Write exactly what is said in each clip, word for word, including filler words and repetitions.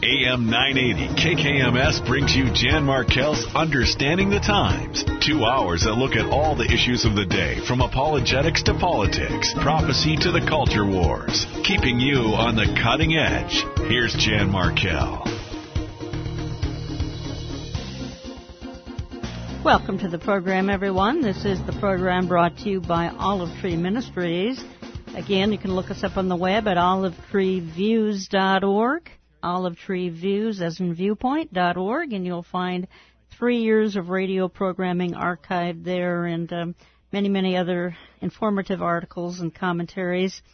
A M nine eighty K K M S brings you Jan Markell's Understanding the Times. Two hours that look at all the issues of the day, from apologetics to politics, prophecy to the culture wars, keeping you on the cutting edge. Here's Jan Markell. Welcome to the program, everyone. This is the program brought to you by Olive Tree Ministries. Again, you can look us up on the web at olive tree views dot org. Olive Tree Views, as in viewpoint dot org, and you'll find three years of radio programming archived there, and um, many, many other informative articles and commentaries.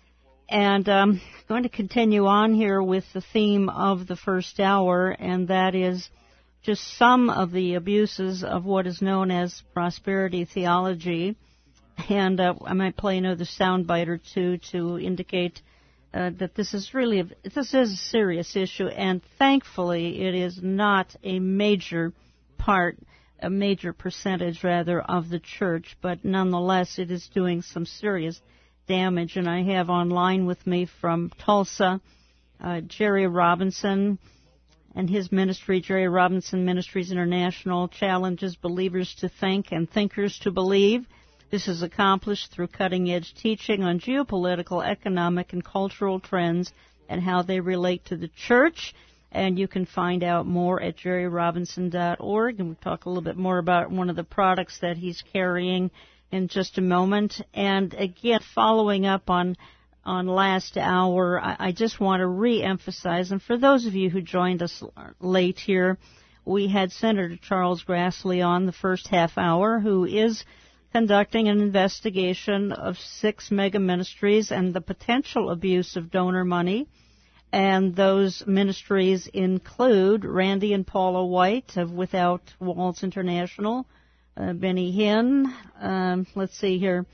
And I'm um, going to continue on here with the theme of the first hour, and that is just some of the abuses of what is known as prosperity theology. And uh, I might play another soundbite or two to indicate Uh, that this is really a, this is a serious issue, and thankfully it is not a major part, a major percentage rather, of the church, but nonetheless it is doing some serious damage. And I have online with me from Tulsa, uh, Jerry Robinson and his ministry, Jerry Robinson Ministries International, challenges believers to think and thinkers to believe. This is accomplished through cutting-edge teaching on geopolitical, economic, and cultural trends and how they relate to the church. And you can find out more at jerry robinson dot org. And we'll talk a little bit more about one of the products that he's carrying in just a moment. And again, following up on on last hour, I, I just want to re-emphasize, and for those of you who joined us late here, we had Senator Charles Grassley on the first half hour, who is conducting an investigation of six mega ministries and the potential abuse of donor money. And those ministries include Randy and Paula White of Without Walls International, uh, Benny Hinn, um, let's see here,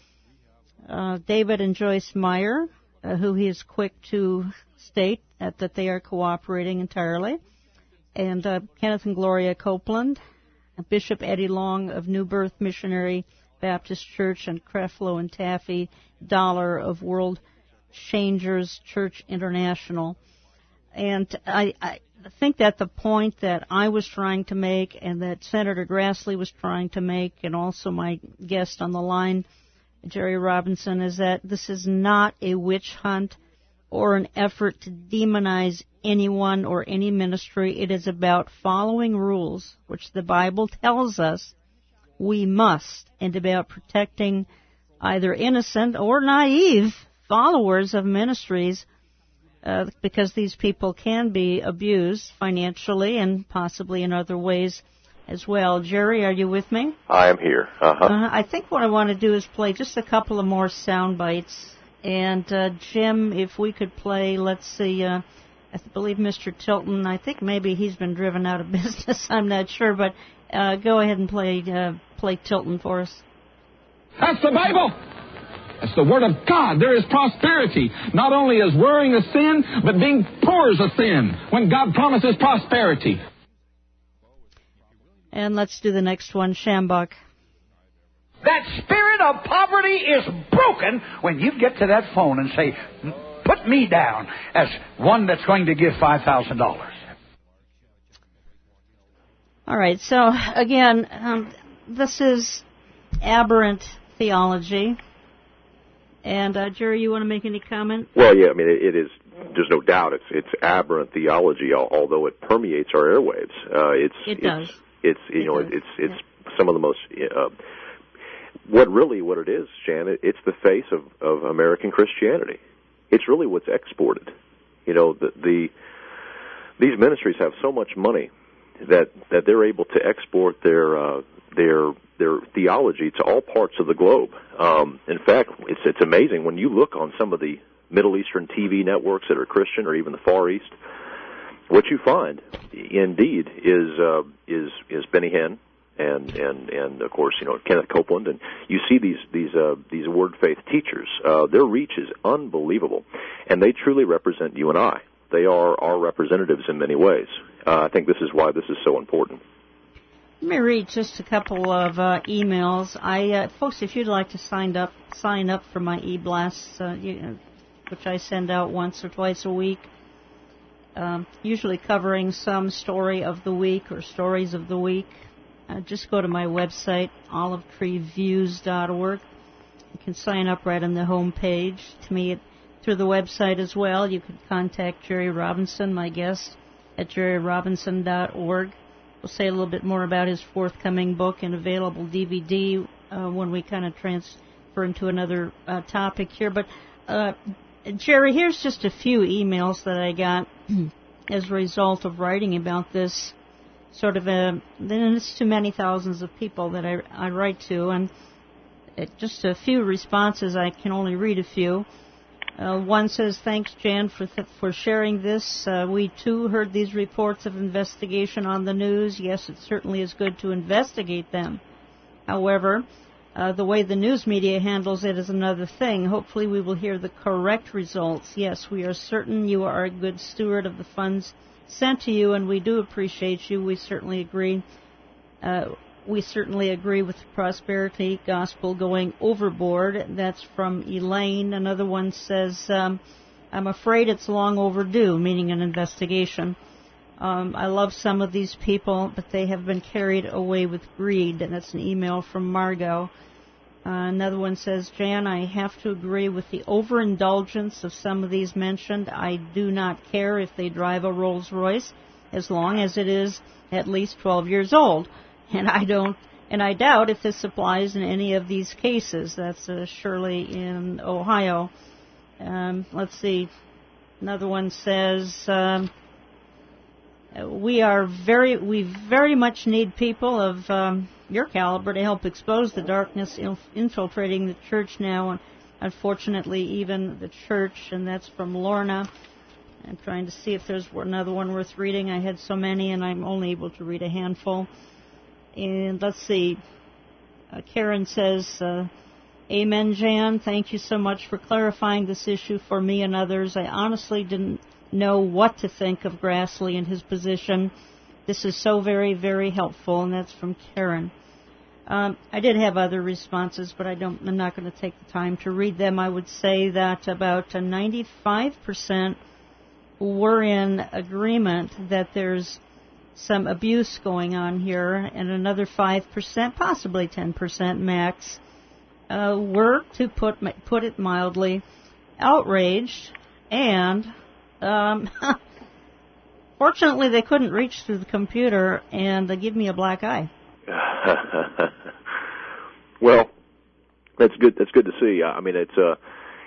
uh, David and Joyce Meyer, uh, who he is quick to state that, that they are cooperating entirely, and uh, Kenneth and Gloria Copeland, Bishop Eddie Long of New Birth Missionary Baptist Church, and Creflo and Taffy Dollar of World Changers Church International. And I, I think that the point that I was trying to make and that Senator Grassley was trying to make, and also my guest on the line, Jerry Robinson, is that this is not a witch hunt or an effort to demonize anyone or any ministry. It is about following rules, which the Bible tells us we must, and about protecting either innocent or naive followers of ministries, uh, because these people can be abused financially and possibly in other ways as well. Jerry, are you with me? I am here. Uh-huh. Uh, I think what I want to do is play just a couple of more sound bites. And, uh, Jim, if we could play, let's see, uh, I believe Mister Tilton, I think maybe he's been driven out of business, I'm not sure, but uh, go ahead and play uh, play Tilton for us. That's the Bible. That's the Word of God. There is prosperity. Not only is worrying a sin, but being poor is a sin when God promises prosperity. And let's do the next one, Shambach. That spirit of poverty is broken when you get to that phone and say, put me down as one that's going to give five thousand dollars. All right, so again, um, this is aberrant theology. And, uh, Jerry, you want to make any comment? Well, yeah, I mean, it, it is, there's no doubt, it's it's aberrant theology, although it permeates our airwaves. Uh, it's, it it's, does. It's, you it know, does. it's it's yeah. some of the most, uh, what really, what it is, Janet, it's the face of, of American Christianity. It's really what's exported. You know, the, the these ministries have so much money that that they're able to export their uh, their their theology to all parts of the globe. Um, in fact, it's it's amazing when you look on some of the Middle Eastern T V networks that are Christian, or even the Far East. What you find, indeed, is uh, is is Benny Hinn and and and of course, you know, Kenneth Copeland, and you see these these uh, these Word Faith teachers. Uh, their reach is unbelievable, and they truly represent you and I. They are our representatives in many ways. Uh, I think this is why this is so important. Let me read just a couple of uh, emails. I, uh, folks, if you'd like to sign up, sign up for my e-blasts, uh, you, which I send out once or twice a week. um, usually covering some story of the week or stories of the week. Uh, just go to my website, olive tree views dot org. You can sign up right on the home page to me through the website as well. You can contact Jerry Robinson, my guest, at jerry robinson dot org. We'll say a little bit more about his forthcoming book and available D V D uh, when we kind of transfer into another uh, topic here. But, uh, Jerry, here's just a few emails that I got as a result of writing about this sort of a, then it's too many thousands of people that I, I write to, and it, just a few responses. I can only read a few. Uh, one says, thanks, Jan, for th- for sharing this. Uh, we, too, heard these reports of investigation on the news. Yes, it certainly is good to investigate them. However, uh, the way the news media handles it is another thing. Hopefully we will hear the correct results. Yes, we are certain you are a good steward of the funds sent to you, and we do appreciate you. We certainly agree. Uh, we certainly agree with the prosperity gospel going overboard. That's from Elaine. Another one says, um, I'm afraid it's long overdue, meaning an investigation. Um, I love some of these people, but they have been carried away with greed. And that's an email from Margot. Uh, another one says, Jan, I have to agree with the overindulgence of some of these mentioned. I do not care if they drive a Rolls Royce, as long as it is at least twelve years old. And I don't, and I doubt if this applies in any of these cases. That's uh, Shirley in Ohio. Um, let's see. Another one says, um, we are very, we very much need people of um, your caliber to help expose the darkness inf- infiltrating the church now, and unfortunately even the church. And that's from Lorna. I'm trying to see if there's another one worth reading. I had so many, and I'm only able to read a handful. And let's see. Uh, Karen says, uh, Amen, Jan. Thank you so much for clarifying this issue for me and others. I honestly didn't know what to think of Grassley and his position. This is so very, very helpful, and that's from Karen. Um, I did have other responses, but I don't, I'm not going to take the time to read them. I would say that about uh, ninety-five percent were in agreement that there's some abuse going on here, and another five percent, possibly ten percent max, uh, were, to put put it mildly, outraged, and um, fortunately they couldn't reach through the computer and uh, give me a black eye. Well, that's good. That's good to see. I mean, it's uh,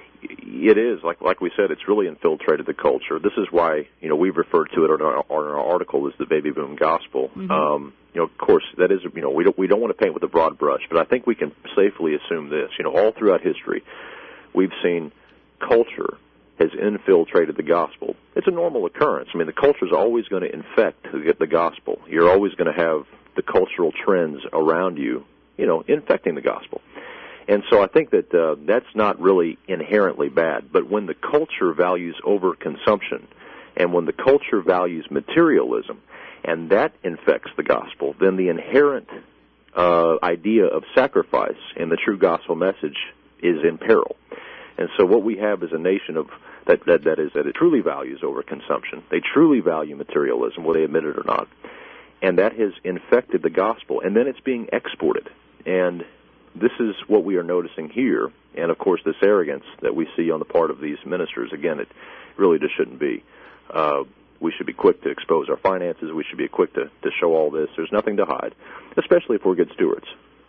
it is like like we said. It's really infiltrated the culture. This is why you know we've referred to it in our, in our article as the baby boom gospel. Mm-hmm. Um, you know, of course, that is you know we don't we don't want to paint with a broad brush, but I think we can safely assume this. You know, all throughout history, we've seen culture has infiltrated the gospel. It's a normal occurrence. I mean, the culture is always going to infect the gospel. You're always going to have the cultural trends around you, you know, infecting the gospel. And so I think that uh, that's not really inherently bad. But when the culture values overconsumption, and when the culture values materialism, and that infects the gospel, then the inherent uh, idea of sacrifice in the true gospel message is in peril. And so what we have is a nation of that, that, that is that it truly values overconsumption. They truly value materialism, whether they admit it or not. And that has infected the gospel. And then it's being exported. And this is what we are noticing here. And, of course, this arrogance that we see on the part of these ministers, again, it really just shouldn't be. Uh, we should be quick to expose our finances. We should be quick to, to show all this. There's nothing to hide, especially if we're good stewards.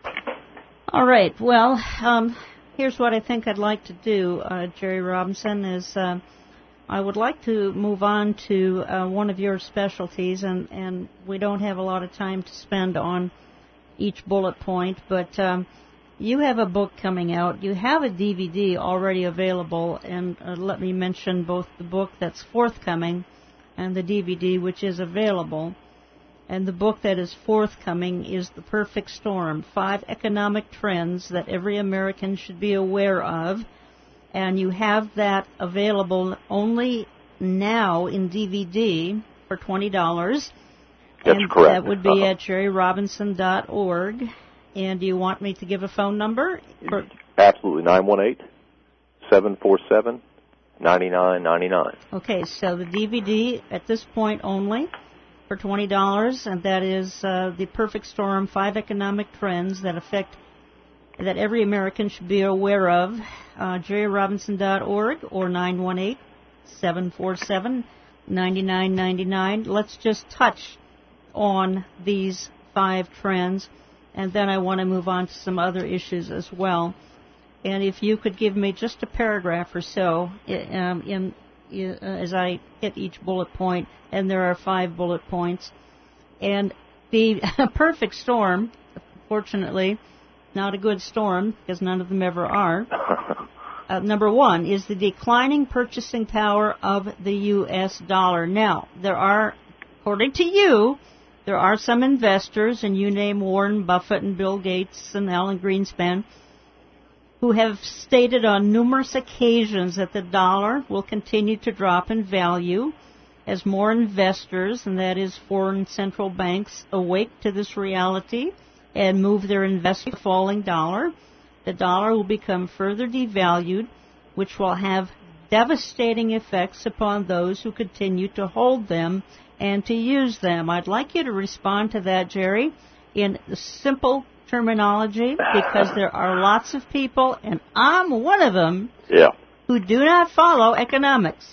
All right. Well, um, here's what I think I'd like to do, uh, Jerry Robinson, is uh, I would like to move on to uh, one of your specialties, and, and we don't have a lot of time to spend on each bullet point, but um, you have a book coming out. You have a D V D already available, and uh, let me mention both the book that's forthcoming and the D V D which is available. And the book that is forthcoming is The Perfect Storm, Five Economic Trends That Every American Should Be Aware Of. And you have that available only now in D V D for twenty dollars. That's and correct. That would be uh-huh. at jerry robinson dot org. And do you want me to give a phone number? For... Absolutely. nine one eight, seven four seven, ninety-nine ninety-nine. Okay, so the D V D at this point only for twenty dollars, and that is uh, The Perfect Storm, Five Economic Trends That Affect that Every American Should Be Aware Of, uh, jerry robinson dot org or nine one eight, seven four seven, nine nine nine nine. Let's just touch on these five trends, and then I want to move on to some other issues as well. And if you could give me just a paragraph or so um, in, in uh, as I hit each bullet point, and there are five bullet points. And the perfect storm, fortunately, not a good storm, because none of them ever are. Uh, number one is the declining purchasing power of the U S dollar. Now, there are, according to you, there are some investors, and you name Warren Buffett and Bill Gates and Alan Greenspan, who have stated on numerous occasions that the dollar will continue to drop in value as more investors, and that is foreign central banks, awake to this reality and move their investment to the falling dollar. The dollar will become further devalued, which will have devastating effects upon those who continue to hold them and to use them. I'd like you to respond to that, Jerry, in simple terminology, because there are lots of people, and I'm one of them, yeah. who do not follow economics.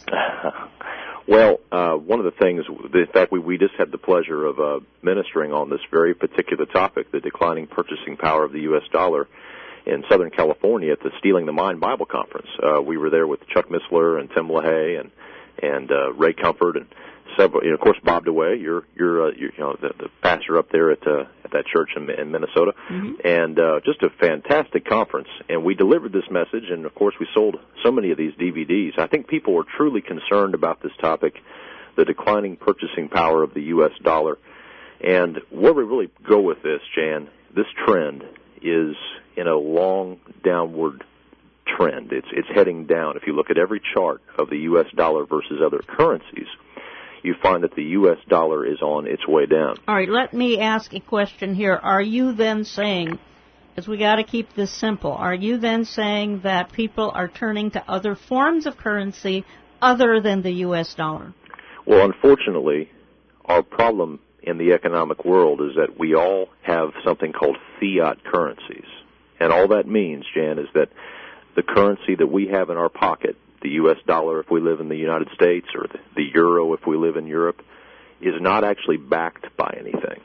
Well, uh, one of the things, in fact, we, we just had the pleasure of uh, ministering on this very particular topic, the declining purchasing power of the U S dollar, in Southern California at the Stealing the Mind Bible Conference. Uh, we were there with Chuck Missler and Tim LaHaye and and uh, Ray Comfort and several, you know, of course, Bob DeWay. You're you're, uh, you're you know the, the pastor up there at uh, at that church in, in Minnesota, mm-hmm. and uh, just a fantastic conference. And we delivered this message, and of course, we sold so many of these D V Ds. I think people are truly concerned about this topic, the declining purchasing power of the U S dollar, and where we really go with this, Jan, this trend is in a long downward trend. It's it's heading down. If you look at every chart of the U S dollar versus other currencies, you find that the U S dollar is on its way down. All right, let me ask a question here. Are you then saying, because we got to keep this simple, are you then saying that people are turning to other forms of currency other than the U S dollar? Well, unfortunately, our problem in the economic world is that we all have something called fiat currencies. And all that means, Jan, is that the currency that we have in our pocket, the U S dollar if we live in the United States, or the, the euro if we live in Europe, is not actually backed by anything.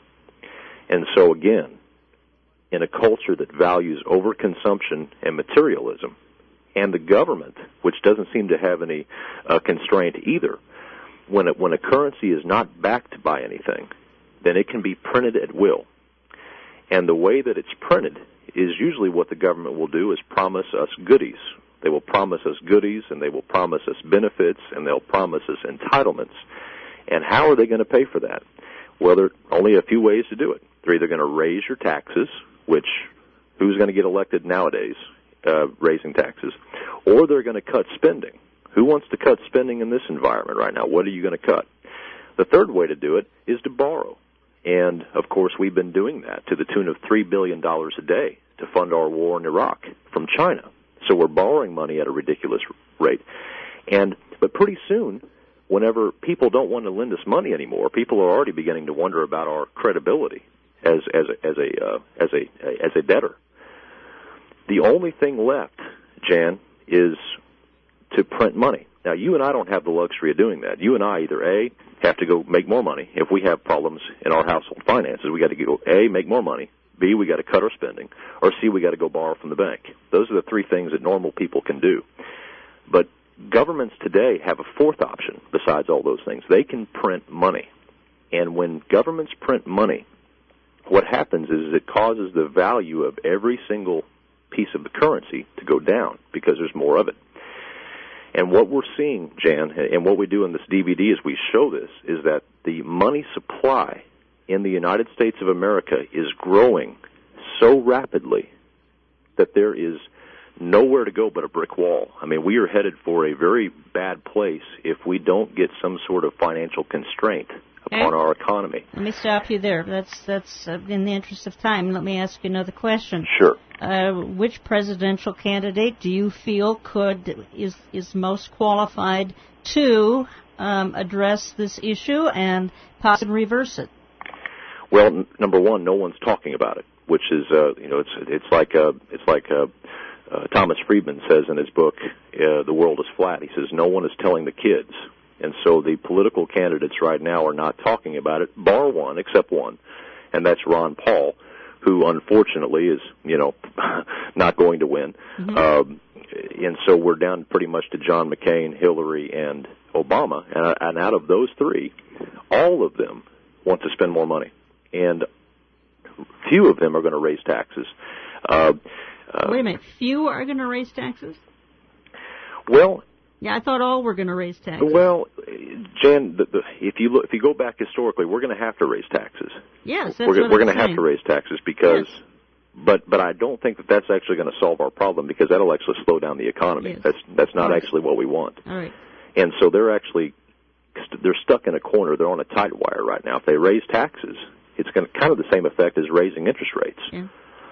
And so, again, in a culture that values overconsumption and materialism, and the government, which doesn't seem to have any uh, constraint either, when, it, when a currency is not backed by anything, then it can be printed at will. And the way that it's printed is usually what the government will do is promise us goodies. They will promise us goodies, and they will promise us benefits, and they'll promise us entitlements. And how are they going to pay for that? Well, there are only a few ways to do it. They're either going to raise your taxes, which who's going to get elected nowadays uh, raising taxes, or they're going to cut spending. Who wants to cut spending in this environment right now? What are you going to cut? The third way to do it is to borrow. And, of course, we've been doing that to the tune of three billion dollars a day to fund our war in Iraq from China. So we're borrowing money at a ridiculous rate. And but pretty soon, whenever people don't want to lend us money anymore, people are already beginning to wonder about our credibility as as a, as a uh, as a as a debtor. The only thing left, Jan, is to print money. Now, you and I don't have the luxury of doing that. You and I either A, have to go make more money. If we have problems in our household finances, we got to go A, make more money, B, we got to cut our spending, or C, we got to go borrow from the bank. Those are the three things that normal people can do. But governments today have a fourth option besides all those things. They can print money. And when governments print money, what happens is it causes the value of every single piece of the currency to go down because there's more of it. And what we're seeing, Jan, and what we do in this D V D as we show this, is that the money supply in the United States of America is growing so rapidly that there is nowhere to go but a brick wall. I mean, we are headed for a very bad place if we don't get some sort of financial constraint upon okay. our economy. Let me stop you there. That's, that's uh, in the interest of time. Let me ask you another question. Sure. uh, which presidential candidate do you feel could is is most qualified to um, address this issue and possibly reverse it? Well, n- number one, no one's talking about it, which is, uh, you know, it's it's like uh, it's like uh, uh, Thomas Friedman says in his book, uh, "The World is Flat." He says no one is telling the kids, and so the political candidates right now are not talking about it, bar one, except one, and that's Ron Paul, who unfortunately is, you know, not going to win. Mm-hmm. Um, and so we're down pretty much to John McCain, Hillary, and Obama, and, and out of those three, all of them want to spend more money. And few of them are going to raise taxes. Uh, uh, Wait a minute. Few are going to raise taxes? Well, yeah, I thought all were going to raise taxes. Well, Jan, the, the, if you look, if you go back historically, we're going to have to raise taxes. Yes, that's we're, what we're I'm going to have to raise taxes because. Yes. But but I don't think that that's actually going to solve our problem because that'll actually slow down the economy. Yes. That's that's not right. actually what we want. All right. And so they're actually they're stuck in a corner. They're on a tight wire right now. If they raise taxes, it's going to kind of the same effect as raising interest rates. Yeah.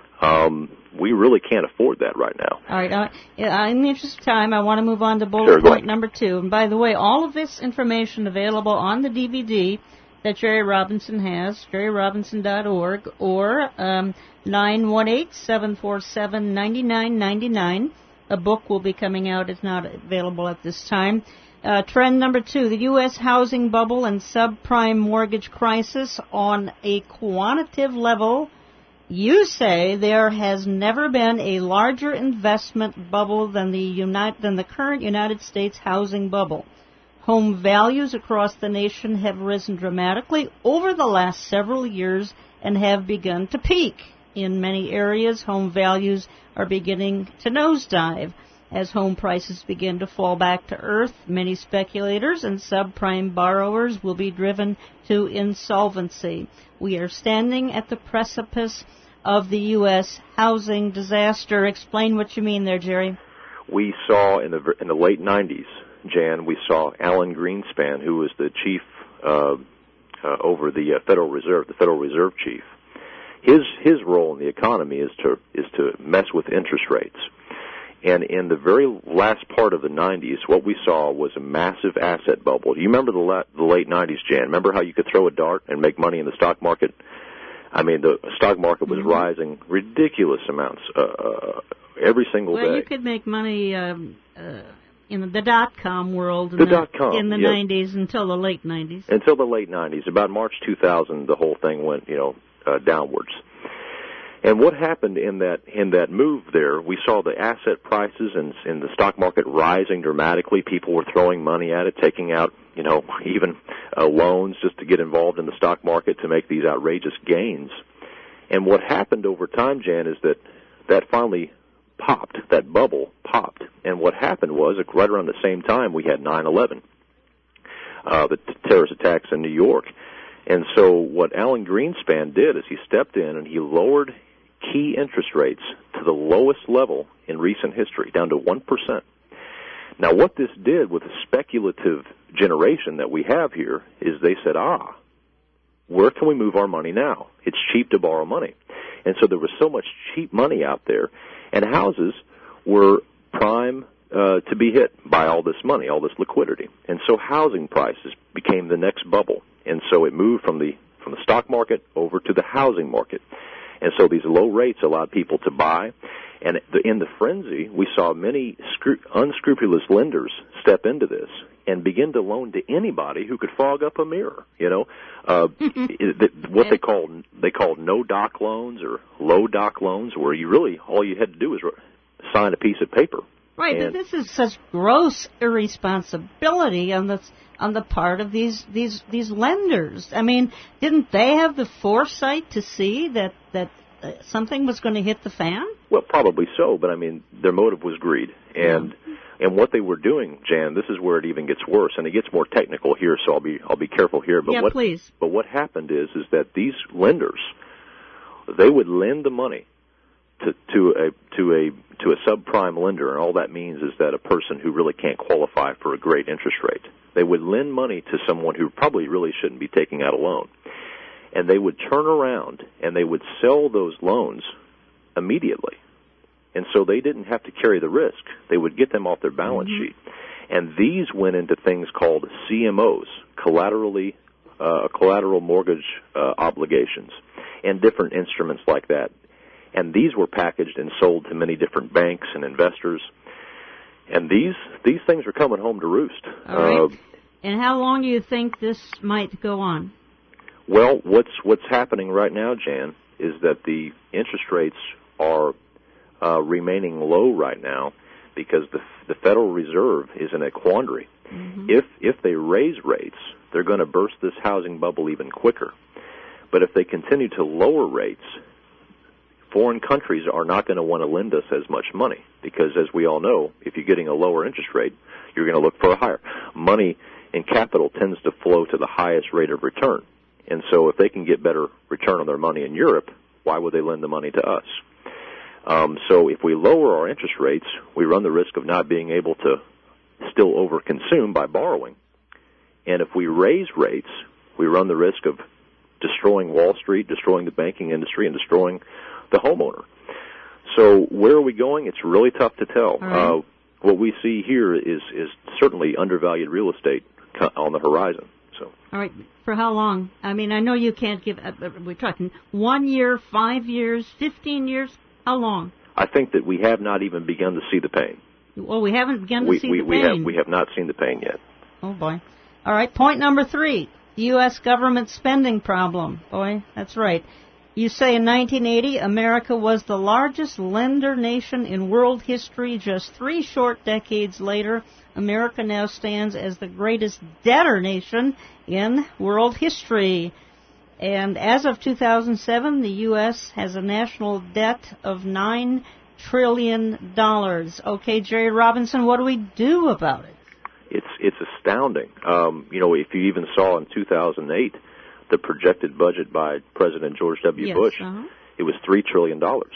Um, we really can't afford that right now. All right. Uh, in the interest of time, I want to move on to bullet sure, point number two. And by the way, all of this information available on the D V D that Jerry Robinson has, jerry robinson dot org, or um, nine one eight, seven four seven, nine nine nine nine. A book will be coming out. It's not available at this time. Uh, trend number two, the U S housing bubble and subprime mortgage crisis on a quantitative level. You say there has never been a larger investment bubble than the United, than the current United States housing bubble. Home values across the nation have risen dramatically over the last several years and have begun to peak. In many areas, home values are beginning to nosedive. As home prices begin to fall back to earth, many speculators and subprime borrowers will be driven to insolvency. We are standing at the precipice of the U S housing disaster. Explain what you mean there, Jerry. We saw in the in the late nineties, Jan, we saw Alan Greenspan, who was the chief uh, uh, over the uh, Federal Reserve, the Federal Reserve chief. His his role in the economy is to is to mess with interest rates. And in the very last part of the nineties, what we saw was a massive asset bubble. Do you remember the, la- the late nineties, Jan? Remember how you could throw a dart and make money in the stock market? I mean, the stock market was mm-hmm. rising ridiculous amounts uh, uh, every single well, day. Well, you could make money um, uh, in the dot-com world in the, the, dot-com, in the yep. nineties until the late nineties. Until the late nineties. About March two thousand, the whole thing went, you know, uh, downwards. And what happened in that in that move there, we saw the asset prices and in the stock market rising dramatically. People were throwing money at it, taking out, you know, even uh, loans just to get involved in the stock market to make these outrageous gains. And what happened over time, Jan, is that that finally popped, that bubble popped. And what happened was, right around the same time, we had nine eleven, uh, the t- terrorist attacks in New York. And so what Alan Greenspan did is he stepped in and he lowered key interest rates to the lowest level in recent history, down to one percent. Now, what this did with the speculative generation that we have here is they said, ah, where can we move our money now? It's cheap to borrow money. And so there was so much cheap money out there, and houses were prime uh, to be hit by all this money, all this liquidity. And so housing prices became the next bubble. And so it moved from the from the stock market over to the housing market. And so these low rates allowed people to buy. And in the frenzy, we saw many scru- unscrupulous lenders step into this and begin to loan to anybody who could fog up a mirror. You know, uh, what they called they called no doc loans or low doc loans, where you really all you had to do was sign a piece of paper. Right, and but this is such gross irresponsibility on the on the part of these these these lenders. I mean, didn't they have the foresight to see that that uh, something was going to hit the fan? Well, probably so, but I mean, their motive was greed, and yeah. and what they were doing, Jan. This is where it even gets worse, and it gets more technical here. So I'll be I'll be careful here. But yeah, what, please. But what happened is is that these lenders, they would lend the money to to a to a to a subprime lender, and all that means is that a person who really can't qualify for a great interest rate. They would lend money to someone who probably really shouldn't be taking out a loan, and they would turn around and they would sell those loans immediately. And so they didn't have to carry the risk. They would get them off their balance mm-hmm. sheet. And these went into things called C M Os, collaterally, uh, collateral mortgage uh, obligations, and different instruments like that. And these were packaged and sold to many different banks and investors. And these these things are coming home to roost. All right. Uh, and how long do you think this might go on? Well, what's what's happening right now, Jan, is that the interest rates are uh, remaining low right now because the the Federal Reserve is in a quandary. Mm-hmm. If if they raise rates, they're going to burst this housing bubble even quicker. But if they continue to lower rates, foreign countries are not going to want to lend us as much money because, as we all know, if you're getting a lower interest rate, you're going to look for a higher. Money and capital tends to flow to the highest rate of return. And so if they can get better return on their money in Europe, why would they lend the money to us? Um, so if we lower our interest rates, we run the risk of not being able to still overconsume by borrowing. And if we raise rates, we run the risk of destroying Wall Street, destroying the banking industry, and destroying the homeowner. So where are we going? It's really tough to tell. Right. Uh, what we see here is, is certainly undervalued real estate on the horizon. So. All right. For how long? I mean, I know you can't give, uh, we're talking one year, five years, fifteen years. How long? I think that we have not even begun to see the pain. Well, we haven't begun to we, see we, the we pain. Have, we have not seen the pain yet. Oh, boy. All right. Point number three, U S government spending problem. Boy, that's right. You say in nineteen eighty, America was the largest lender nation in world history. Just three short decades later, America now stands as the greatest debtor nation in world history. And as of two thousand seven, the U S has a national debt of nine trillion dollars. Okay, Jerry Robinson, what do we do about it? It's it's astounding. Um, you know, if you even saw in two thousand eight, the projected budget by President George W. Yes, Bush, uh-huh. it was three trillion dollars.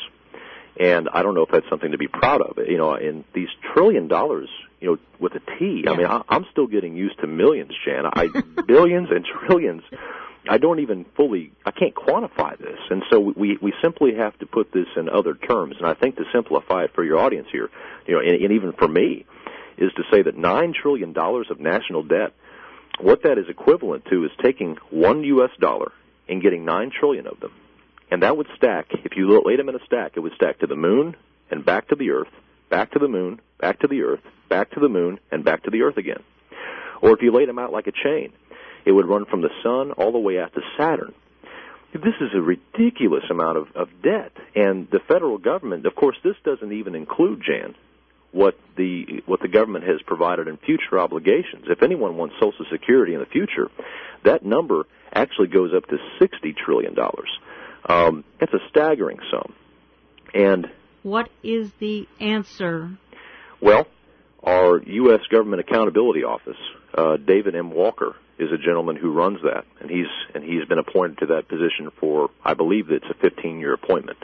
And I don't know if that's something to be proud of. You know, and these trillion dollars, you know, with a T, yeah. I mean, I, I'm still getting used to millions, Jan. I, billions and trillions. I don't even fully, I can't quantify this. And so we, we simply have to put this in other terms. And I think to simplify it for your audience here, you know, and, and even for me, is to say that nine trillion dollars of national debt, what that is equivalent to is taking one U S dollar and getting nine trillion of them. And that would stack, if you laid them in a stack, it would stack to the moon and back to the earth, back to the moon, back to the earth, back to the moon, and back to the earth again. Or if you laid them out like a chain, it would run from the sun all the way out to Saturn. This is a ridiculous amount of, of debt. And the federal government, of course, this doesn't even include, Jan, what the what the government has provided in future obligations. If anyone wants Social Security in the future, that number actually goes up to sixty trillion dollars. Um, that's a staggering sum. And what is the answer? Well, our U S Government Accountability Office, uh, David M. Walker, is a gentleman who runs that, and he's and he's been appointed to that position for, I believe, it's a fifteen-year appointment.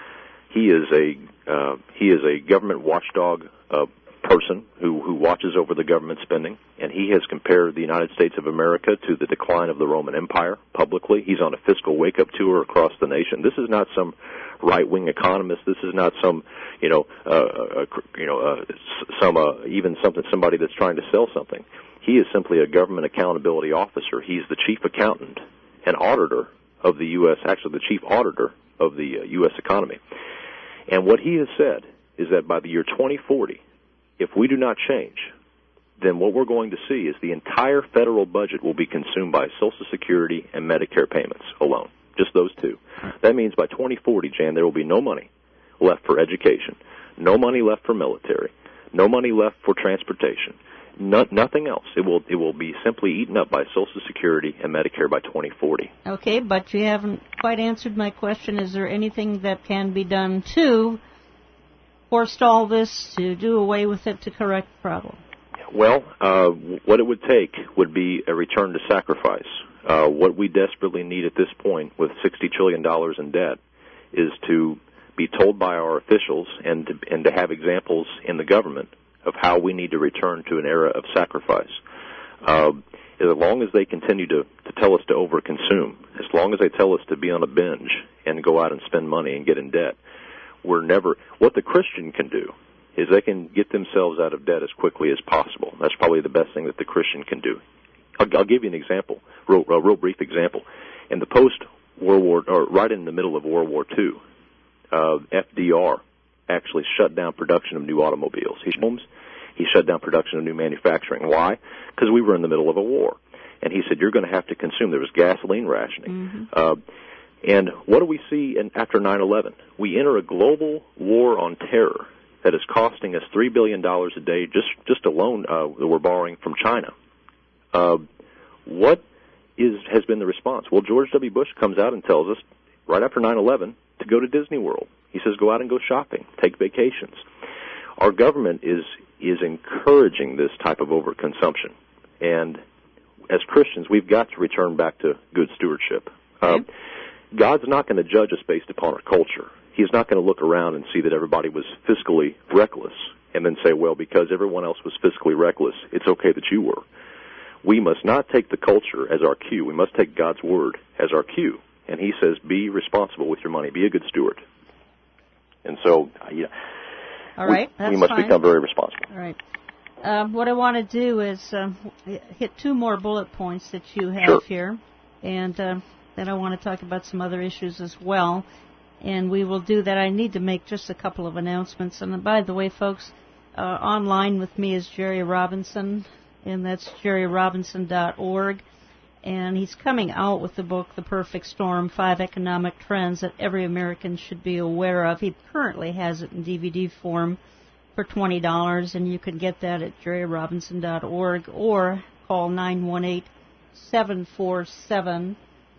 He is a uh, he is a government watchdog uh, person who who watches over the government spending, and he has compared the United States of America to the decline of the Roman Empire publicly. He's on a fiscal wake-up tour across the nation. This is not some right-wing economist. This is not some you know uh, uh, you know uh, some uh, even something somebody that's trying to sell something. He is simply a government accountability officer. He's the chief accountant and auditor of the U S, actually the chief auditor of the uh, U S economy. And what he has said is that by the year twenty forty, if we do not change, then what we're going to see is the entire federal budget will be consumed by Social Security and Medicare payments alone, just those two. That means by twenty forty, Jan, there will be no money left for education, no money left for military, no money left for transportation, no, nothing else. It will it will be simply eaten up by Social Security and Medicare by twenty forty. Okay, but you haven't quite answered my question. Is there anything that can be done to forestall this, to do away with it, to correct the problem? Well, uh, what it would take would be a return to sacrifice. Uh, what we desperately need at this point, with sixty trillion dollars in debt, is to be told by our officials and to, and to have examples in the government of how we need to return to an era of sacrifice. Uh, as long as they continue to, to tell us to overconsume, as long as they tell us to be on a binge and go out and spend money and get in debt, we're never, what the Christian can do is they can get themselves out of debt as quickly as possible. That's probably the best thing that the Christian can do. I'll, I'll give you an example, real, a real brief example. In the post-World War, or right in the middle of World War Two, uh, F D R actually shut down production of new automobiles. He, he shut down production of new manufacturing. Why? Because we were in the middle of a war. And he said, you're going to have to consume. There was gasoline rationing. Mm-hmm. Uh, and what do we see in, after nine eleven? We enter a global war on terror that is costing us three billion dollars a day, just, just a loan uh, that we're borrowing from China. Uh, what is has been the response? Well, George W. Bush comes out and tells us, right after nine eleven, to go to Disney World. He says, go out and go shopping, take vacations. Our government is is encouraging this type of overconsumption. And as Christians, we've got to return back to good stewardship. Okay. Uh, God's not going to judge us based upon our culture. He's not going to look around and see that everybody was fiscally reckless and then say, well, because everyone else was fiscally reckless, it's okay that you were. We must not take the culture as our cue. We must take God's word as our cue. And he says, be responsible with your money. Be a good steward. And so, yeah, All right, we, that's we must fine. become very responsible. All right. Um, what I want to do is um, hit two more bullet points that you have Sure. here. And uh, then I want to talk about some other issues as well. And we will do that. I need to make just a couple of announcements. And by the way, folks, uh, online with me is Jerry Robinson, and that's jerry robinson dot org. And he's coming out with the book, The Perfect Storm, Five Economic Trends That Every American Should Be Aware Of. He currently has it in D V D form for twenty dollars, and you can get that at jerry robinson dot org or call nine one eight, seven four seven,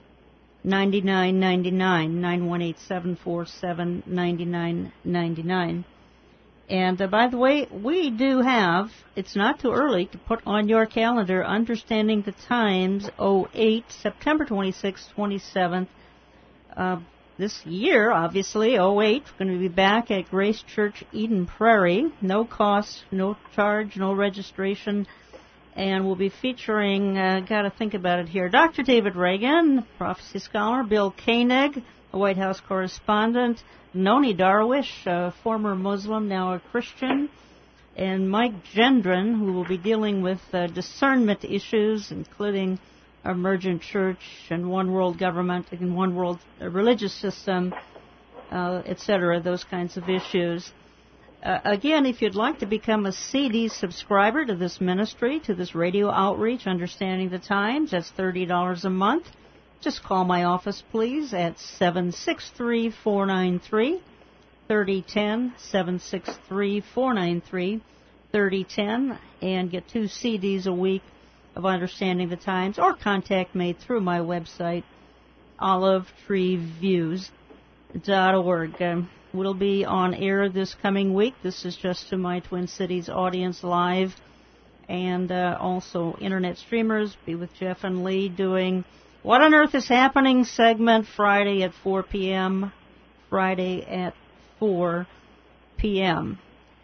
nine nine nine nine, nine one eight, seven four seven, nine nine nine nine. And uh, by the way, we do have, it's not too early to put on your calendar, Understanding the Times oh eight, September twenty-sixth, twenty-seventh. Uh, this year, obviously, oh eight, we're going to be back at Grace Church, Eden Prairie. No cost, no charge, no registration. And we'll be featuring, uh, got to think about it here, Doctor David Reagan, prophecy scholar, Bill Koenig, a White House correspondent, Noni Darwish, a former Muslim, now a Christian, and Mike Gendron, who will be dealing with uh, discernment issues, including emergent church and one world government and one world uh, religious system, uh, et cetera, those kinds of issues. Uh, again, if you'd like to become a C D subscriber to this ministry, to this radio outreach, Understanding the Times, that's thirty dollars a month. Just call my office, please, at seven six three, four nine three, three zero one zero, seven six three, four nine three, three zero one zero, and get two C Ds a week of Understanding the Times, or contact me through my website, olive tree views dot org. Um, we'll be on air this coming week. This is just to my Twin Cities audience live, and uh, also internet streamers. Be with Jeff and Lee doing What on Earth is Happening segment Friday at four p.m. Friday at four p.m.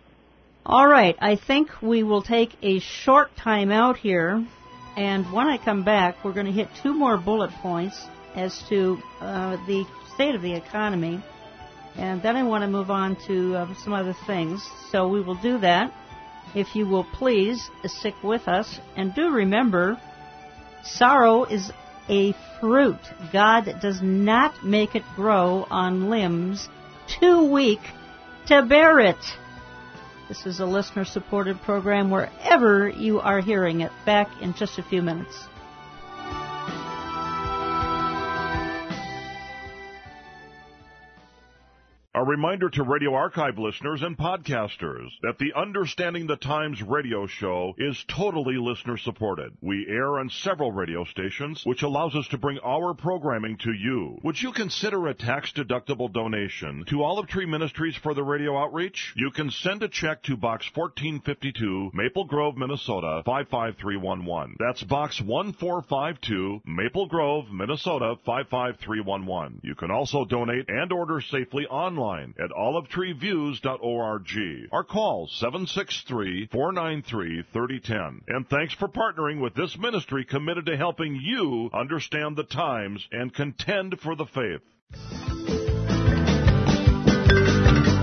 All right, I think we will take a short time out here, and when I come back, we're going to hit two more bullet points as to uh, the state of the economy, and then I want to move on to uh, some other things. So we will do that. If you will please stick with us, and do remember, sorrow is a fruit. God does not make it grow on limbs too weak to bear it. This is a listener-supported program wherever you are hearing it. Back in just a few minutes. A reminder to Radio Archive listeners and podcasters that the Understanding the Times radio show is totally listener-supported. We air on several radio stations, which allows us to bring our programming to you. Would you consider a tax-deductible donation to Olive Tree Ministries for the radio outreach? You can send a check to Box fourteen fifty-two, Maple Grove, Minnesota, five five three one one. That's Box one four five two, Maple Grove, Minnesota, five five three one one. You can also donate and order safely online at olive tree views dot org or call seven six three, four nine three, three zero one zero. And thanks for partnering with this ministry committed to helping you understand the times and contend for the faith.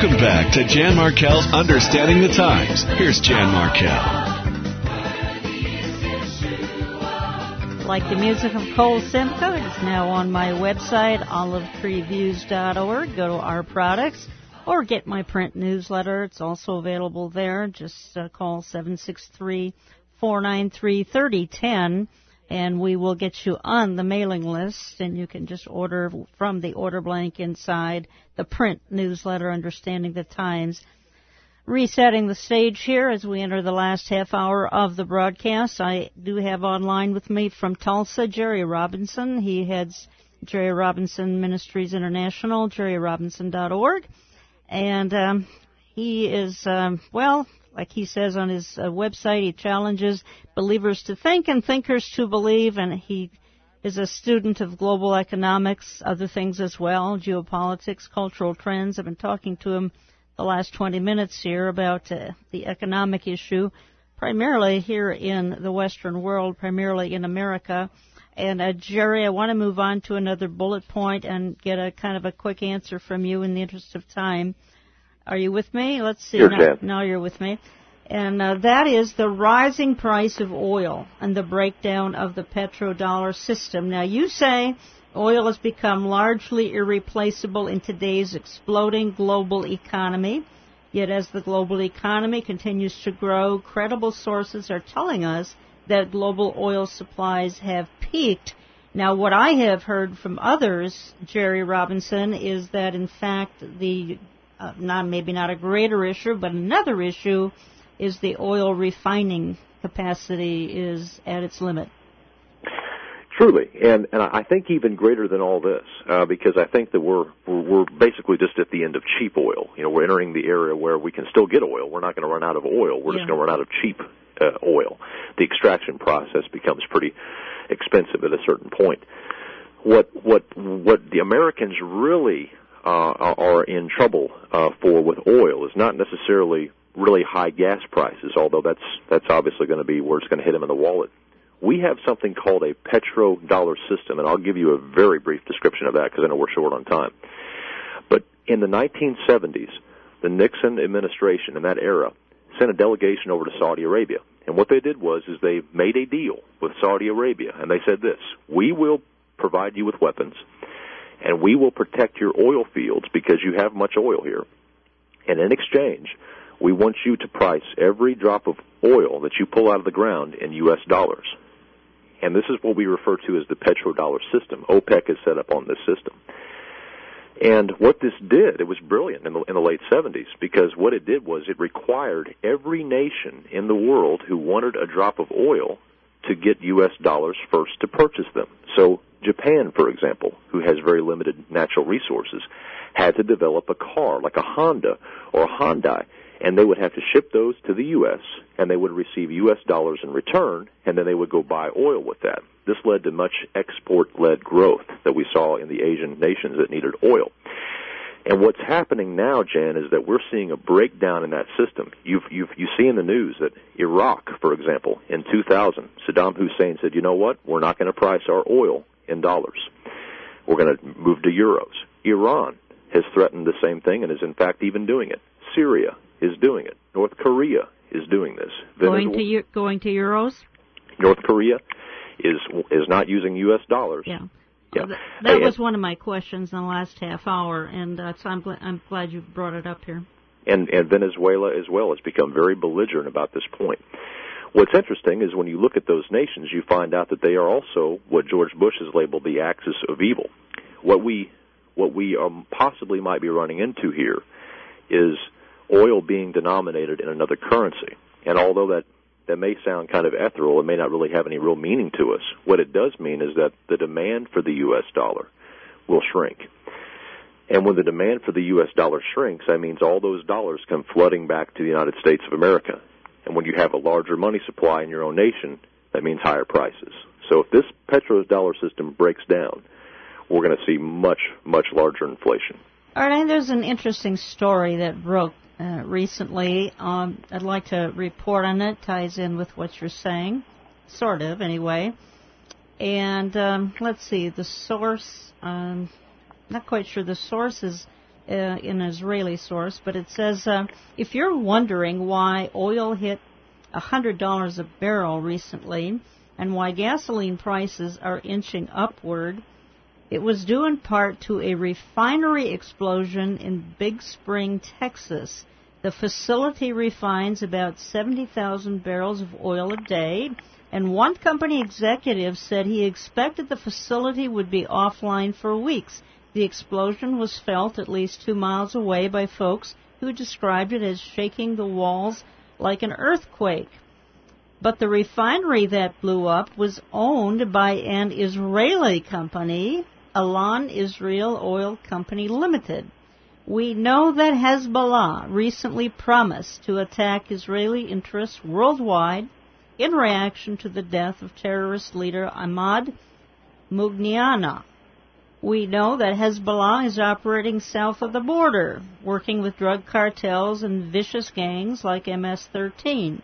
Welcome back to Jan Markell's Understanding the Times. Here's Jan Markell. Like the music of Cole Simcoe, it's now on my website, olive tree views dot org. Go to our products or get my print newsletter. It's also available there. Just uh, call seven six three, four nine three, three oh one oh and we will get you on the mailing list, and you can just order from the order blank inside the print newsletter, Understanding the Times. Resetting the stage here as we enter the last half hour of the broadcast. I do have online with me from Tulsa, Jerry Robinson. He heads Jerry Robinson Ministries International, jerry robinson dot org. And um, he is, um, well, like he says on his uh, website, he challenges believers to think and thinkers to believe, and he is a student of global economics, other things as well, geopolitics, cultural trends. I've been talking to him the last twenty minutes here about uh, the economic issue, primarily here in the Western world, primarily in America. And, uh, Jerry, I want to move on to another bullet point and get a kind of a quick answer from you in the interest of time. Are you with me? Let's see. Sure, now, now you're with me. And uh, that is the rising price of oil and the breakdown of the petrodollar system. Now, you say oil has become largely irreplaceable in today's exploding global economy. Yet as the global economy continues to grow, credible sources are telling us that global oil supplies have peaked. Now, what I have heard from others, Jerry Robinson, is that, in fact, the uh, not maybe not a greater issue, but another issue is the oil refining capacity is at its limit. Truly, and and I think even greater than all this, uh, because I think that we're, we're we're basically just at the end of cheap oil. You know, we're entering the area where we can still get oil. We're not going to run out of oil. We're yeah. just going to run out of cheap uh, oil. The extraction process becomes pretty expensive at a certain point. What what what the Americans really uh, are in trouble uh, for with oil is not necessarily really high gas prices, although that's that's obviously going to be where it's going to hit them in the wallet. We have something called a petrodollar system, and I'll give you a very brief description of that because I know we're short on time. But in the nineteen seventies, the Nixon administration in that era sent a delegation over to Saudi Arabia. And what they did was is they made a deal with Saudi Arabia, and they said this: we will provide you with weapons, and we will protect your oil fields because you have much oil here. And in exchange, we want you to price every drop of oil that you pull out of the ground in U S dollars. And this is what we refer to as the petrodollar system. OPEC is set up on this system. And what this did, it was brilliant in the, in the late seventies, because what it did was it required every nation in the world who wanted a drop of oil to get U S dollars first to purchase them. So Japan, for example, who has very limited natural resources, had to develop a car like a Honda or a Hyundai, and they would have to ship those to the U S, and they would receive U S dollars in return, and then they would go buy oil with that. This led to much export-led growth that we saw in the Asian nations that needed oil. And what's happening now, Jan, is that we're seeing a breakdown in that system. You've, you've, you see in the news that Iraq, for example, in two thousand, Saddam Hussein said, you know what, we're not going to price our oil in dollars. We're going to move to euros. Iran has threatened the same thing and is, in fact, even doing it. Syria is doing it. North Korea is doing this. Going to to going to euros? North Korea is is not using U S dollars. Yeah. Yeah. Well, that that and, was one of my questions in the last half hour, and uh, so I'm, gl- I'm glad you brought it up here. And, and Venezuela as well has become very belligerent about this point. What's interesting is when you look at those nations, you find out that they are also what George Bush has labeled the axis of evil. What we what we um, possibly might be running into here is oil being denominated in another currency. And although that, that may sound kind of ethereal, it may not really have any real meaning to us, what it does mean is that the demand for the U S dollar will shrink. And when the demand for the U S dollar shrinks, that means all those dollars come flooding back to the United States of America. And when you have a larger money supply in your own nation, that means higher prices. So if this petrodollar system breaks down, we're going to see much, much larger inflation. All right, and there's an interesting story that broke uh, recently. Um, I'd like to report on it. Ties in with what you're saying, sort of, anyway. And um, let's see, the source, um, not quite sure. The source is uh, an Israeli source, but it says, uh, if you're wondering why oil hit one hundred dollars a barrel recently and why gasoline prices are inching upward, it was due in part to a refinery explosion in Big Spring, Texas. The facility refines about seventy thousand barrels of oil a day, and one company executive said he expected the facility would be offline for weeks. The explosion was felt at least two miles away by folks who described it as shaking the walls like an earthquake. But the refinery that blew up was owned by an Israeli company, Alan Israel Oil Company Limited. We know that Hezbollah recently promised to attack Israeli interests worldwide in reaction to the death of terrorist leader Ahmad Mugniana. We know that Hezbollah is operating south of the border, working with drug cartels and vicious gangs like M S thirteen.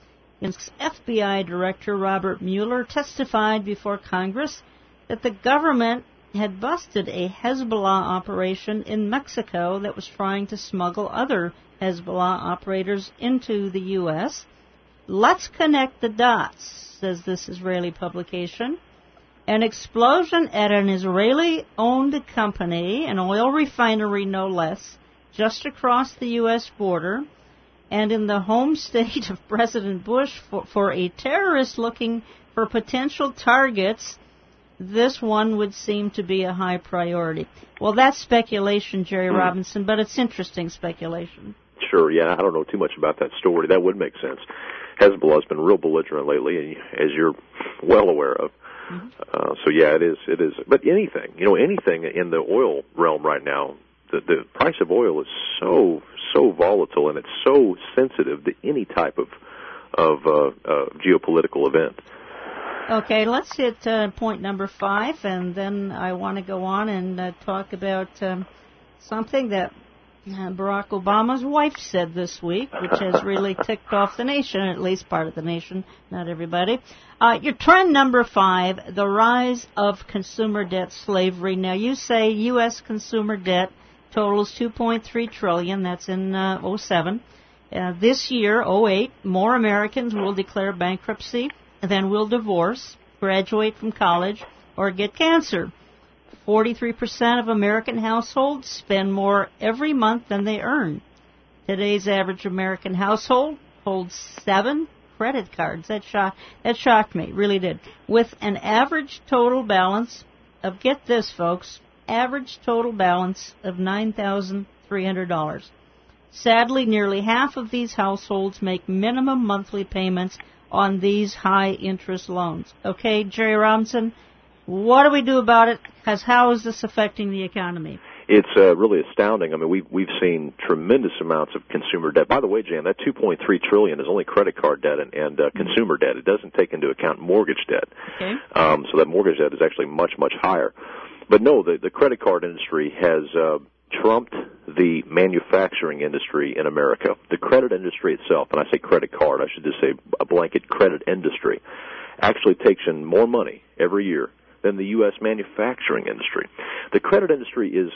F B I Director Robert Mueller testified before Congress that the government had busted a Hezbollah operation in Mexico that was trying to smuggle other Hezbollah operators into the U S Let's connect the dots, says this Israeli publication. An explosion at an Israeli-owned company, an oil refinery no less, just across the U S border, and in the home state of President Bush for, for a terrorist looking for potential targets. This one would seem to be a high priority. Well, that's speculation, Jerry hmm. Robinson, but it's interesting speculation. Sure, yeah, I don't know too much about that story. That would make sense. Hezbollah's been real belligerent lately, as you're well aware of. Mm-hmm. Uh, so, yeah, it is. It is. But anything, you know, anything in the oil realm right now, the, the price of oil is so, so volatile, and it's so sensitive to any type of, of uh, uh, geopolitical event. Okay, let's hit uh, point number five, and then I want to go on and uh, talk about um, something that uh, Barack Obama's wife said this week, which has really ticked off the nation, at least part of the nation, not everybody. Uh, your trend number five, the rise of consumer debt slavery. Now, you say U S consumer debt totals two point three trillion dollars. That's in uh, oh seven. Uh, this year, oh eight, more Americans will declare bankruptcy than will divorce, graduate from college, or get cancer. forty-three percent of American households spend more every month than they earn. Today's average American household holds seven credit cards. That shocked, that shocked me, really did. With an average total balance of, get this, folks, average total balance of nine thousand three hundred dollars. Sadly, nearly half of these households make minimum monthly payments on these high-interest loans. Okay, Jerry Robinson, what do we do about it? Because how is this affecting the economy? It's uh, really astounding. I mean, we've, we've seen tremendous amounts of consumer debt. By the way, Jan, that two point three trillion dollars is only credit card debt and, and uh, consumer debt. It doesn't take into account mortgage debt. Okay. Um, so that mortgage debt is actually much, much higher. But no, the, the credit card industry has uh, trumped the manufacturing industry in America. The credit industry itself, and I say credit card, I should just say a blanket credit industry, actually takes in more money every year than the U S manufacturing industry. The credit industry is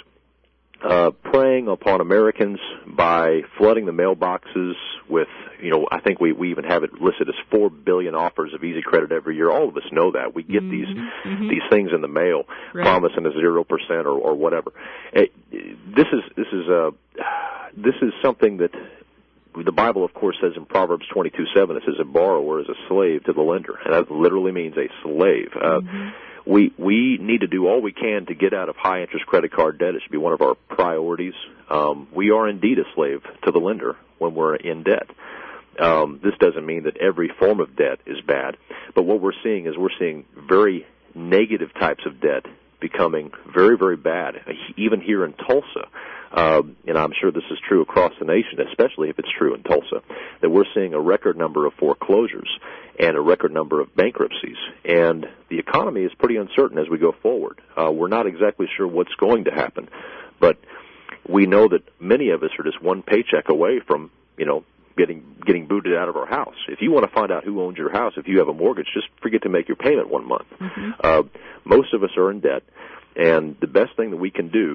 uh, preying upon Americans by flooding the mailboxes with, you know, I think we, we even have it listed as four billion offers of easy credit every year. All of us know that. We get mm-hmm. these mm-hmm. these things in the mail, right, promising a zero percent or, or whatever. It, this is this is uh, this is something that the Bible, of course, says in Proverbs twenty-two seven, it says a borrower is a slave to the lender, and that literally means a slave. Uh, mm-hmm. We we need to do all we can to get out of high-interest credit card debt. It should be one of our priorities. Um, we are indeed a slave to the lender when we're in debt. Um, this doesn't mean that every form of debt is bad, but what we're seeing is we're seeing very negative types of debt becoming very, very bad, even here in Tulsa. Um, and I'm sure this is true across the nation, especially if it's true in Tulsa, that we're seeing a record number of foreclosures and a record number of bankruptcies. And the economy is pretty uncertain as we go forward. Uh, we're not exactly sure what's going to happen, but we know that many of us are just one paycheck away from, you know, getting getting booted out of our house. If you want to find out who owns your house, if you have a mortgage, just forget to make your payment one month. Mm-hmm. Uh, most of us are in debt, and the best thing that we can do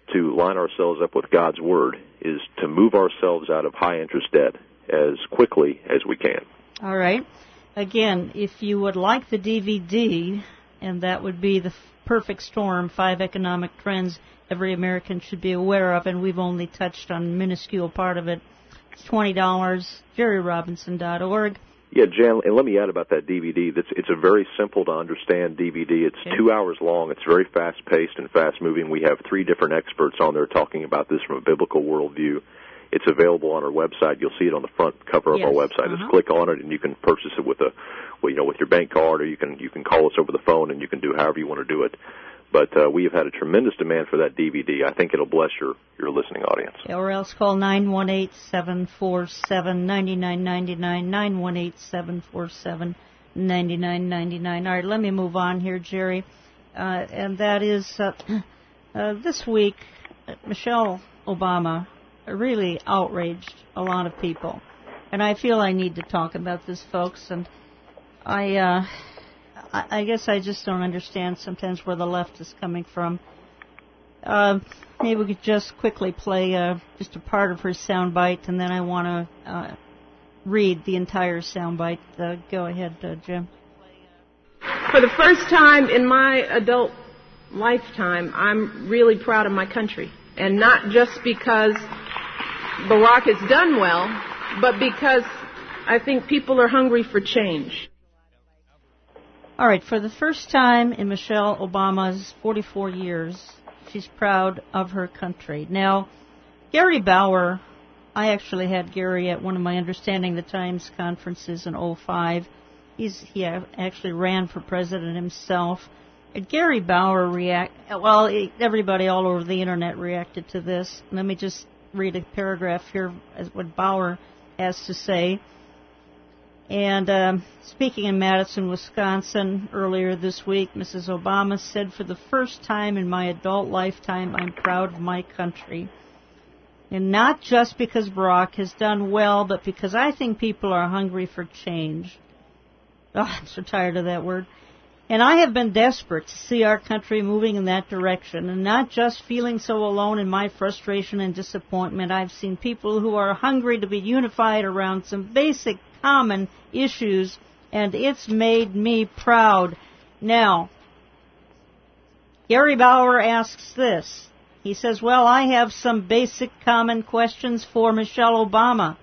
to line ourselves up with God's Word, is to move ourselves out of high-interest debt as quickly as we can. All right. Again, if you would like the D V D, and that would be The Perfect Storm, Five Economic Trends Every American Should Be Aware of, and we've only touched on a minuscule part of it. It's twenty dollars, jerry robinson dot org. Yeah, Jan, and let me add about that D V D. That's, it's a very simple-to-understand D V D. It's okay. two hours long. It's very fast-paced and fast-moving. We have three different experts on there talking about this from a biblical worldview. It's available on our website. You'll see it on the front cover of yes. our website. Uh-huh. Just click on it, and you can purchase it with a, well, you know, with your bank card, or you can you can call us over the phone, and you can do however you want to do it. But uh, we have had a tremendous demand for that D V D. I think it'll bless your, your listening audience. Yeah, or else call nine one eight, seven four seven, nine nine nine nine, nine one eight, seven four seven, nine nine nine nine. All right, let me move on here, Jerry. Uh, and that is, uh, uh, this week, Michelle Obama really outraged a lot of people. And I feel I need to talk about this, folks. And I... Uh, I guess I just don't understand sometimes where the left is coming from. Uh, maybe we could just quickly play uh, just a part of her soundbite, and then I want to uh, read the entire soundbite. Uh, go ahead, uh, Jim. For the first time in my adult lifetime, I'm really proud of my country. And not just because Barack has done well, but because I think people are hungry for change. All right, for the first time in Michelle Obama's forty-four years, she's proud of her country. Now, Gary Bauer, I actually had Gary at one of my Understanding the Times conferences in oh five. He's, he actually ran for president himself. And Gary Bauer react, well, everybody all over the Internet reacted to this. Let me just read a paragraph here as what Bauer has to say. And um, speaking in Madison, Wisconsin earlier this week, Missus Obama said, "For the first time in my adult lifetime, I'm proud of my country. And not just because Barack has done well, but because I think people are hungry for change." Oh, I'm so tired of that word. "And I have been desperate to see our country moving in that direction, and not just feeling so alone in my frustration and disappointment. I've seen people who are hungry to be unified around some basic common issues, and it's made me proud." Now, Gary Bauer asks this. He says, well, I have some basic common questions for Michelle Obama.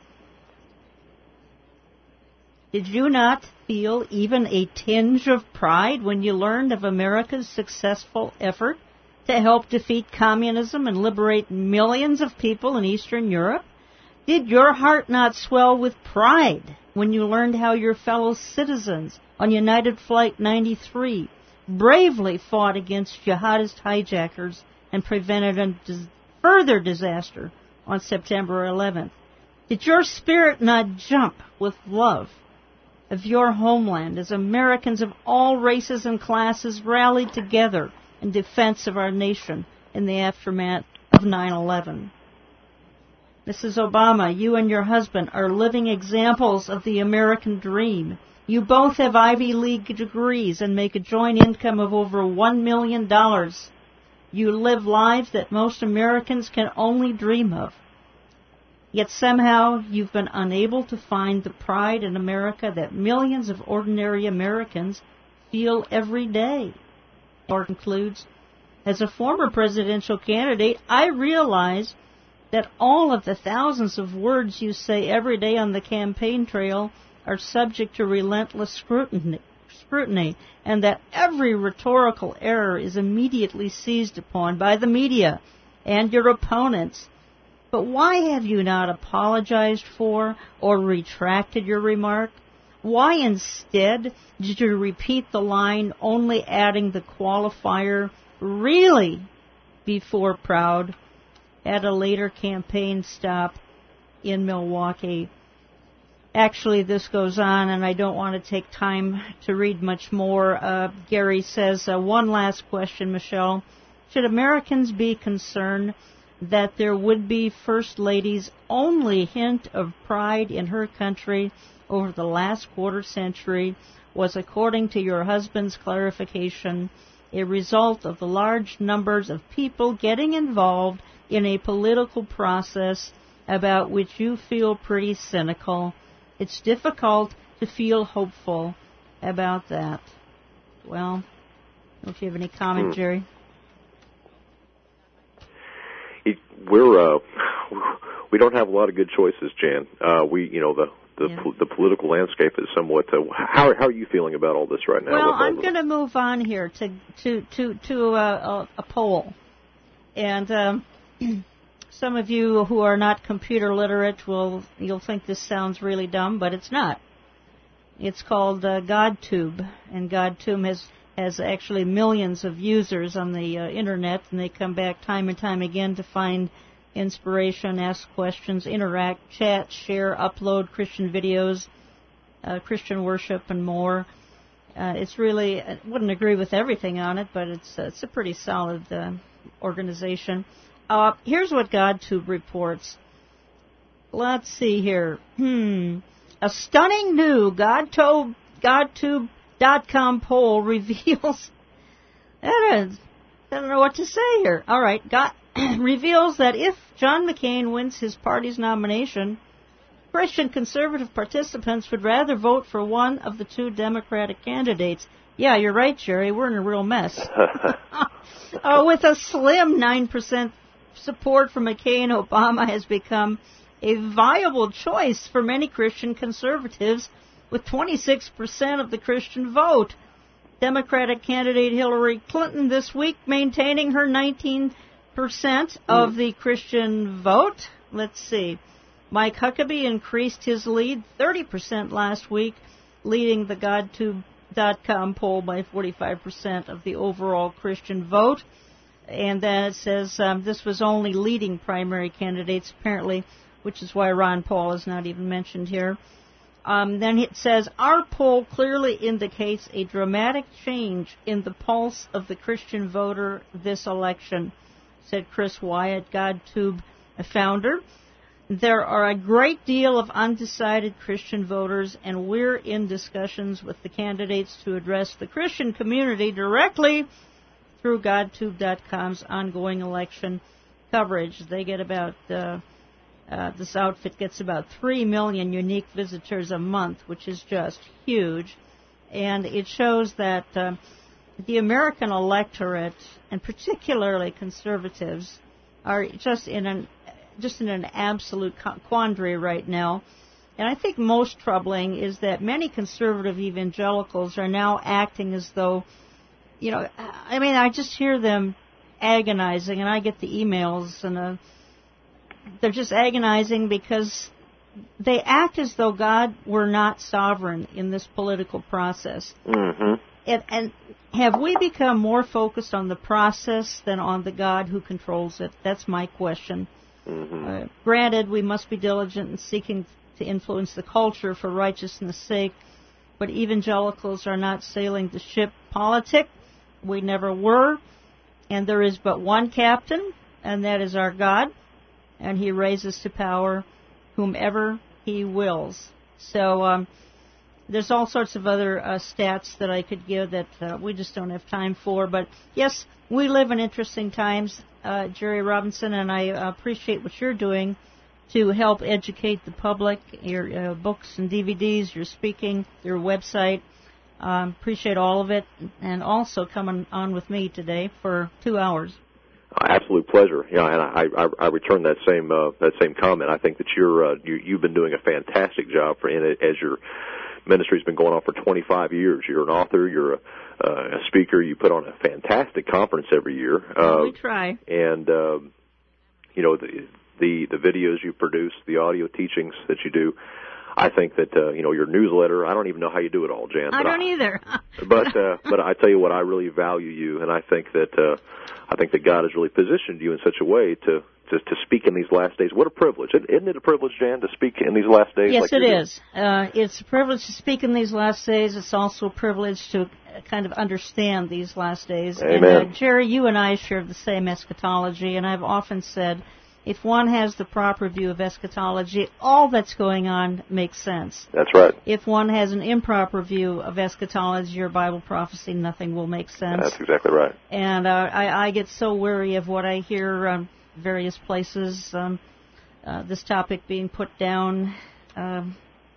Did you not feel even a tinge of pride when you learned of America's successful effort to help defeat communism and liberate millions of people in Eastern Europe? Did your heart not swell with pride when you learned how your fellow citizens on United Flight ninety-three bravely fought against jihadist hijackers and prevented a dis- further disaster on September eleventh? Did your spirit not jump with love of your homeland as Americans of all races and classes rallied together in defense of our nation in the aftermath of nine eleven? Missus Obama, you and your husband are living examples of the American dream. You both have Ivy League degrees and make a joint income of over one million dollars. You live lives that most Americans can only dream of. Yet somehow you've been unable to find the pride in America that millions of ordinary Americans feel every day. Or concludes, as a former presidential candidate, I realize that all of the thousands of words you say every day on the campaign trail are subject to relentless scrutiny, scrutiny, and that every rhetorical error is immediately seized upon by the media and your opponents. But why have you not apologized for or retracted your remark? Why instead did you repeat the line, only adding the qualifier, really, before proud, at a later campaign stop in Milwaukee? Actually, this goes on, and I don't want to take time to read much more. Uh, Gary says, uh, one last question, Michelle. Should Americans be concerned that there would be First Lady's only hint of pride in her country over the last quarter century was, according to your husband's clarification, a result of the large numbers of people getting involved in a political process about which you feel pretty cynical. It's difficult to feel hopeful about that. Well, I don't know if you have any comment, hmm. Jerry. It, we're uh, we don't have a lot of good choices, Jan. Uh, we, you know, the the, yeah. po- the political landscape is somewhat. Uh, how how are you feeling about all this right now? Well, I'm going to move on here to to to to a, a, a poll, and um, some of you who are not computer literate will you'll think this sounds really dumb, but it's not. It's called uh, GodTube, and GodTube has has actually millions of users on the uh, internet, and they come back time and time again to find inspiration, ask questions, interact, chat, share, upload Christian videos, uh, Christian worship, and more. Uh, it's really, I wouldn't agree with everything on it, but it's uh, it's a pretty solid uh, organization. Uh, here's what GodTube reports. Let's see here. Hmm. A stunning new GodTube, GodTube dot com poll reveals, I don't know what to say here. All right, God, reveals that if John McCain wins his party's nomination, Christian conservative participants would rather vote for one of the two Democratic candidates. Yeah, you're right, Jerry. We're in a real mess. uh, with a slim nine percent support for McCain, Obama has become a viable choice for many Christian conservatives, with twenty-six percent of the Christian vote. Democratic candidate Hillary Clinton this week maintaining her nineteen percent of the Christian vote. Let's see. Mike Huckabee increased his lead thirty percent last week, leading the GodTube dot com poll by forty-five percent of the overall Christian vote. And then it says um, this was only leading primary candidates, apparently, which is why Ron Paul is not even mentioned here. Um, then it says, our poll clearly indicates a dramatic change in the pulse of the Christian voter this election, said Chris Wyatt, GodTube founder. There are a great deal of undecided Christian voters, and we're in discussions with the candidates to address the Christian community directly through GodTube dot com's ongoing election coverage. They get about... Uh, Uh, this outfit gets about three million unique visitors a month, which is just huge. And it shows that uh, the American electorate, and particularly conservatives, are just in an just in an absolute quandary right now. And I think most troubling is that many conservative evangelicals are now acting as though, you know, I mean, I just hear them agonizing, and I get the emails, and uh, they're just agonizing because they act as though God were not sovereign in this political process. Mm-hmm. And, and have we become more focused on the process than on the God who controls it? That's my question. Mm-hmm. Uh, granted, we must be diligent in seeking to influence the culture for righteousness' sake, but evangelicals are not sailing the ship politic. We never were, and there is but one captain, and that is our God, and he raises to power whomever he wills. So um, there's all sorts of other uh, stats that I could give that uh, we just don't have time for. But, yes, we live in interesting times, uh, Jerry Robinson, and I uh, appreciate what you're doing to help educate the public, your uh, books and D V Ds, your speaking, your website. Um, appreciate all of it, and also coming on with me today for two hours. Absolute pleasure. Yeah, and I, I, I return that same uh, that same comment. I think that you're uh, you, you've been doing a fantastic job for in it as your ministry's been going on for twenty-five years. You're an author. You're a, uh, a speaker. You put on a fantastic conference every year. Uh, uh, we try. And um, you know the, the the videos you produce, the audio teachings that you do. I think that uh, you know your newsletter. I don't even know how you do it all, Jan. I don't I, either. but uh, but I tell you what, I really value you, and I think that uh, I think that God has really positioned you in such a way to, to to speak in these last days. What a privilege! Isn't it a privilege, Jan, to speak in these last days? Yes, like it is. Uh, it's a privilege to speak in these last days. It's also a privilege to kind of understand these last days. Amen. And uh, Jerry, you and I share the same eschatology, and I've often said If one has the proper view of eschatology, all that's going on makes sense. That's right. If one has an improper view of eschatology or Bible prophecy, nothing will make sense. That's exactly right. And uh, I, I get so weary of what I hear on various places, um, uh, this topic being put down. Um,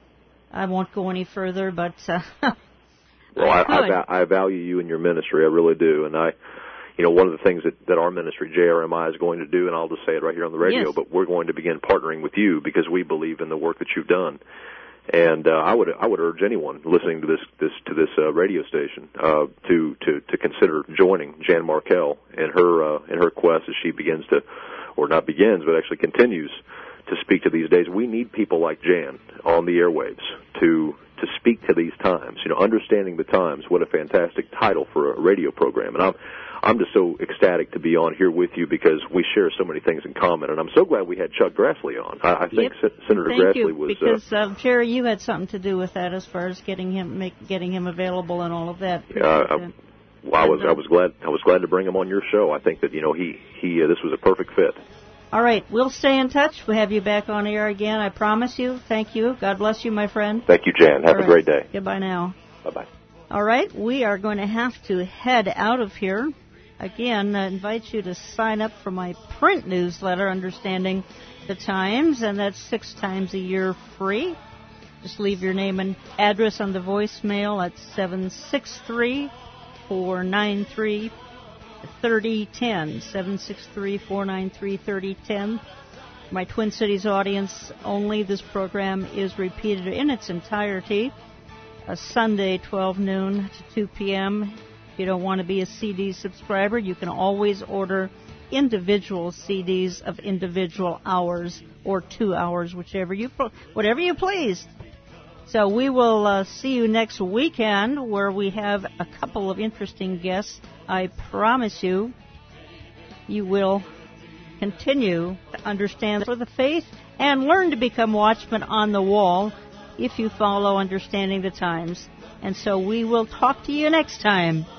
I won't go any further, but uh, well, I, I, I, I value you and your ministry. I really do. And I, you know, one of the things that, that our ministry, J R M I, is going to do, and I'll just say it right here on the radio, yes. but we're going to begin partnering with you because we believe in the work that you've done. And uh, I would I would urge anyone listening to this this to this uh, radio station uh, to to to consider joining Jan Markell in her uh, in her quest as she begins to, or not begins, but actually continues to speak to these days. We need people like Jan on the airwaves to to speak to these times. You know, understanding the times. What a fantastic title for a radio program. And I'm I'm just so ecstatic to be on here with you because we share so many things in common. And I'm so glad we had Chuck Grassley on. I, I think yep. S- Senator Thank Grassley you, was because uh, uh, Jerry, you had something to do with that as far as getting him make, getting him available and all of that. Yeah, I, well, I was I was glad I was glad to bring him on your show. I think that you know he he uh, this was a perfect fit. All right, we'll stay in touch. We'll have you back on air again. I promise you. Thank you. God bless you, my friend. Thank you, Jan. Have all a great right. day. Goodbye now. Bye bye. All right, we are going to have to head out of here. Again, I invite you to sign up for my print newsletter, Understanding the Times, and that's six times a year free. Just leave your name and address on the voicemail at seven six three, four nine three, three oh one oh, seven six three, four nine three, three oh one oh. My Twin Cities audience only. This program is repeated in its entirety, a Sunday, twelve noon to two p.m., If you don't want to be a C D subscriber, you can always order individual C Ds of individual hours or two hours, whichever you, whatever you please. So we will uh, see you next weekend where we have a couple of interesting guests. I promise you, you will continue to understand for the faith and learn to become watchmen on the wall if you follow Understanding the Times. And so we will talk to you next time.